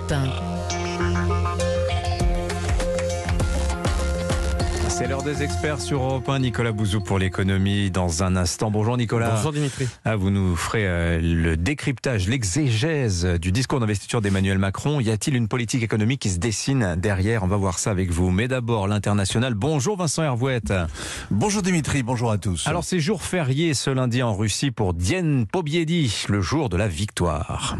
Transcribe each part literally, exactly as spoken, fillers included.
Europe un. C'est l'heure des experts sur Europe un. Nicolas Bouzou pour l'économie dans un instant. Bonjour Nicolas. Bonjour Dimitri. Ah, vous nous ferez euh, le décryptage, l'exégèse du discours d'investiture d'Emmanuel Macron. Y a-t-il une politique économique qui se dessine derrière? On va voir ça avec vous. Mais d'abord l'international. Bonjour Vincent Hervouette. Bonjour Dimitri, bonjour à tous. Alors c'est jour férié ce lundi en Russie pour Dien Pobiedi, le jour de la victoire.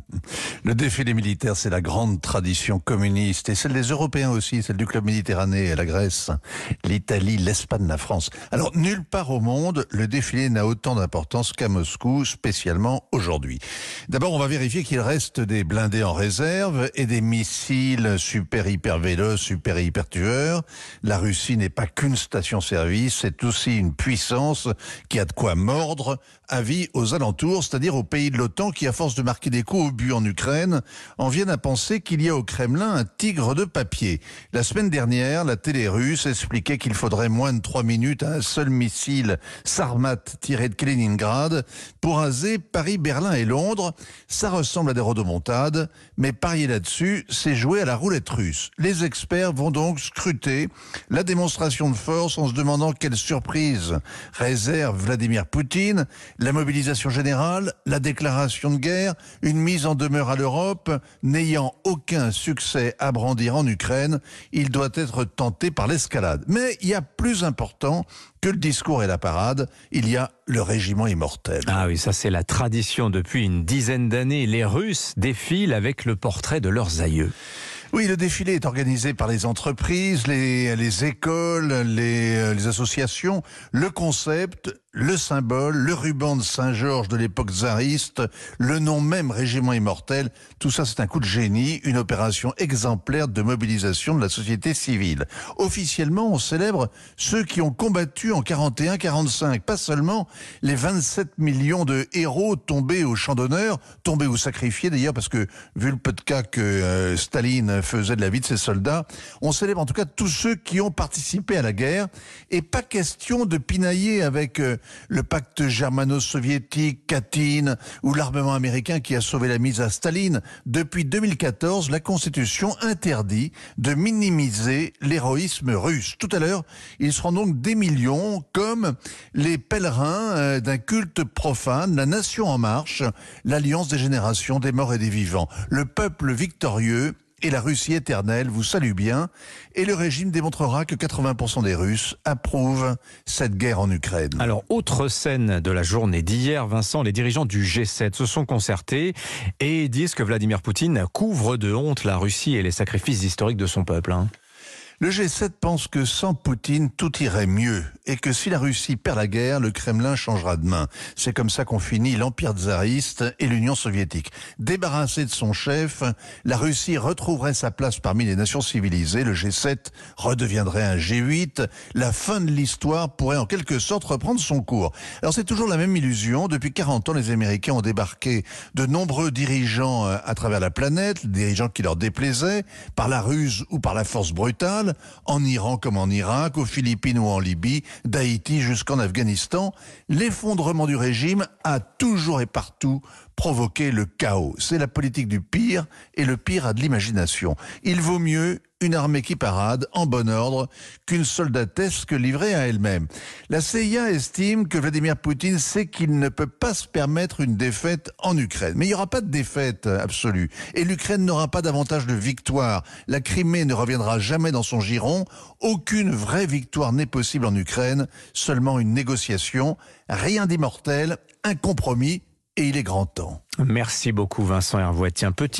Le défilé militaire, c'est la grande tradition communiste et celle des Européens aussi, celle du club méditerranéen, la Grèce, l'Italie, l'Espagne, la France. Alors, nulle part au monde, le défilé n'a autant d'importance qu'à Moscou, spécialement aujourd'hui. D'abord, on va vérifier qu'il reste des blindés en réserve et des missiles super hyper véloces, super hyper tueurs. La Russie n'est pas qu'une station-service, c'est aussi une puissance qui a de quoi mordre à vie aux alentours, c'est-à-dire aux pays de l'OTAN qui, à force de marquer des coups au but en Ukraine, en viennent à penser qu'il y a au Kremlin un tigre de papier. La semaine dernière, la télé russe expliquait qu'il faudrait moins de trois minutes à un seul missile Sarmat tiré de Kaliningrad pour raser Paris, Berlin et Londres. Ça ressemble à des rodomontades, mais parier là-dessus, c'est jouer à la roulette russe. Les experts vont donc scruter la démonstration de force en se demandant quelle surprise réserve Vladimir Poutine, la mobilisation générale, la déclaration de guerre, une mise en demeure à l'Europe. N'ayant aucun succès à brandir en Ukraine, il doit être tenté par l'escalade. Mais il y a plus important que le discours et la parade, il y a le régiment immortel. Ah oui, ça c'est la tradition depuis une dizaine d'années. Les Russes défilent avec le portrait de leurs aïeux. Oui, le défilé est organisé par les entreprises, les, les écoles, les, les associations. Le concept, le symbole, le ruban de Saint-Georges de l'époque tsariste, le nom même régiment immortel, tout ça c'est un coup de génie, une opération exemplaire de mobilisation de la société civile. Officiellement, on célèbre ceux qui ont combattu en quarante et un quarante-cinq, pas seulement les vingt-sept millions de héros tombés au champ d'honneur, tombés ou sacrifiés d'ailleurs, parce que vu le peu de cas que euh, Staline faisait de la vie de ses soldats, on célèbre en tout cas tous ceux qui ont participé à la guerre, et pas question de pinailler avec euh, le pacte germano-soviétique, Katyn, ou l'armement américain qui a sauvé la mise à Staline. Depuis deux mille quatorze, la Constitution interdit de minimiser l'héroïsme russe. Tout à l'heure, ils seront donc des millions, comme les pèlerins euh, d'un culte profane, la Nation en marche, l'alliance des générations, des morts et des vivants. Le peuple victorieux et la Russie éternelle vous salue bien, et le régime démontrera que quatre-vingts pour cent des Russes approuvent cette guerre en Ukraine. Alors, autre scène de la journée d'hier, Vincent, les dirigeants du G sept se sont concertés et disent que Vladimir Poutine couvre de honte la Russie et les sacrifices historiques de son peuple. Hein. Le G sept pense que sans Poutine, tout irait mieux et que si la Russie perd la guerre, le Kremlin changera de main. C'est comme ça qu'on finit l'Empire tsariste et l'Union soviétique. Débarrassée de son chef, la Russie retrouverait sa place parmi les nations civilisées. Le G sept redeviendrait un G huit. La fin de l'histoire pourrait en quelque sorte reprendre son cours. Alors c'est toujours la même illusion. Depuis quarante ans, les Américains ont débarqué de nombreux dirigeants à travers la planète, des dirigeants qui leur déplaisaient, par la ruse ou par la force brutale, en Iran comme en Irak, aux Philippines ou en Libye, d'Haïti jusqu'en Afghanistan. L'effondrement du régime a toujours et partout provoqué le chaos. C'est la politique du pire, et le pire a de l'imagination. Il vaut mieux une armée qui parade, en bon ordre, qu'une soldatesque livrée à elle-même. La C I A estime que Vladimir Poutine sait qu'il ne peut pas se permettre une défaite en Ukraine. Mais il n'y aura pas de défaite absolue. Et l'Ukraine n'aura pas davantage de victoire. La Crimée ne reviendra jamais dans son giron. Aucune vraie victoire n'est possible en Ukraine. Seulement une négociation. Rien d'immortel, un compromis. Et il est grand temps. Merci beaucoup Vincent Hervouette. Tiens, petit